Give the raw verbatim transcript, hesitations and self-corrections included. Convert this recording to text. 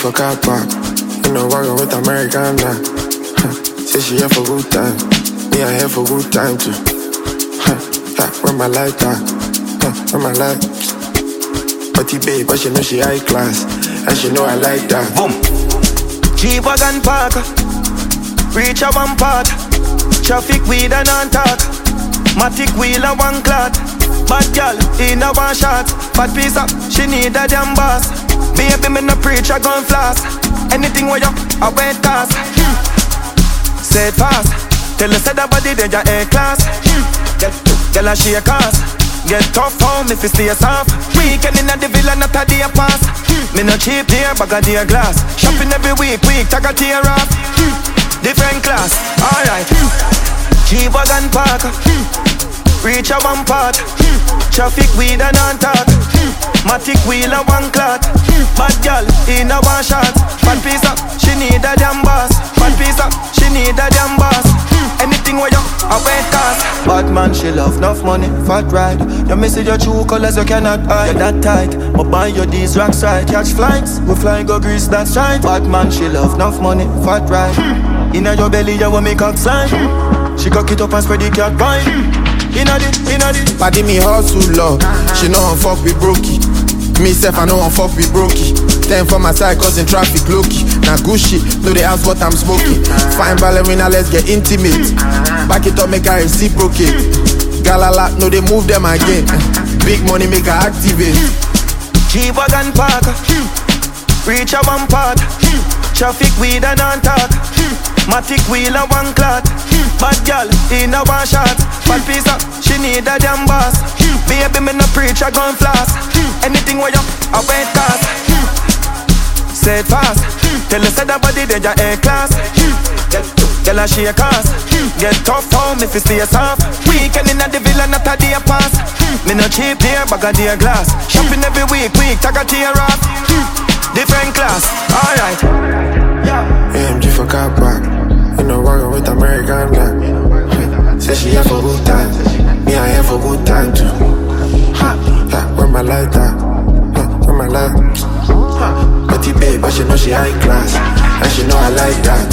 for car park. You know, working with American now. Huh. Say she here for good time. Me, I here for good time too. Huh. Yeah, where my light at? Huh. Where my light? But he babe, but she know she high class. And she know I like that. Boom. G-Wagon Park. Reach a one part. Traffic weed and on talk. Matic wheel and one clot. Bad girl in a one shot. Bad piece up, she need a damn boss. Baby, me no preach, I gon' floss. Anything where you, I wait cast. Say it fast. Tell her say that body then your A class. Get, tell her she a cast. Get tough home if you stay soft. Weekend in the villa, not a day pass. Me no cheap there, bag a dear glass. Shopping every week, week, tag a tear off. Different class, alright. G-Wagon Park. Reach a one part. Traffic weed and on talk. Matic wheel and one clot. Bad girl in a one shot. Bad piece up, she need a damn boss. Bad piece up, she need a damn boss. Anything where you, I wait cast. Bad man, she love enough money, fat ride. You miss your true colors, you cannot hide. You're that tight, but buy your these rocks right. Catch flights, we fly go Greece, that's right. Bad man, she love enough money, fat ride. Inna your belly, you will make up slide. She cock it up and spread the cat vine. Inna the, inna the. Paddy me hustle love. She know I'm fuck with brokey. Me self I know I'm fuck with brokey. Ten for my side cause in traffic low-key. Now good shit, know they ask what I'm smoking. Fine ballerina, let's get intimate. Back it up, make her reciprocate. Galala, know they move them again. Big money make her activate. G-Wagon Park. Reach a one part. Traffic weed and on talk. Matic wheel and one clot. Bad girl in a one shot. Bad piece up, she need a damn boss. Baby, me no preach, I gon' floss. Anything where you, I wait cast. Say it fast. Tell her say that body then your A class. Get, tell her she a cast. Get tough home if you stay soft. Weekend in the villa, not a day pass. Me no cheap there, bag a dear glass. Shopping every week, week, tag a tear off. Different class, alright. A M G for car park. You know, working with American now. Say she here for good time. Me, I here for good time too. Yeah, where my light at? Where my light? But he babe, but she know she high class. And she know I like that.